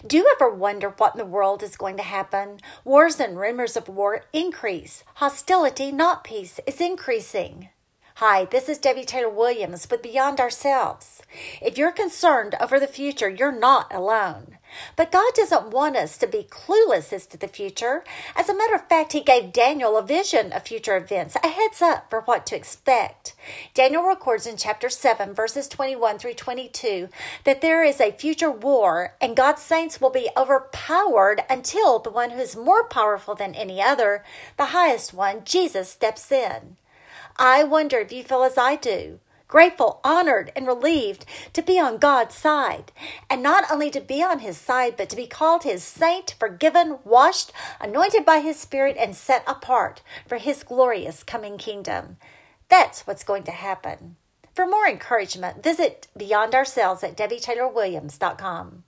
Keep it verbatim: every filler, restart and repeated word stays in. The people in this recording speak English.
Do you ever wonder what in the world is going to happen? Wars and rumors of war increase. Hostility, not peace, is increasing. Hi, this is Debbie Taylor Williams with Beyond Ourselves. If you're concerned over the future, you're not alone. But God doesn't want us to be clueless as to the future. As a matter of fact, He gave Daniel a vision of future events, a heads up for what to expect. Daniel records in chapter seven, verses twenty-one through twenty-two, that there is a future war and God's saints will be overpowered until the one who is more powerful than any other, the highest one, Jesus, steps in. I wonder if you feel as I do, grateful, honored, and relieved to be on God's side. And not only to be on His side, but to be called His saint, forgiven, washed, anointed by His Spirit, and set apart for His glorious coming kingdom. That's what's going to happen. For more encouragement, visit Beyond Ourselves at debbie taylor williams dot com.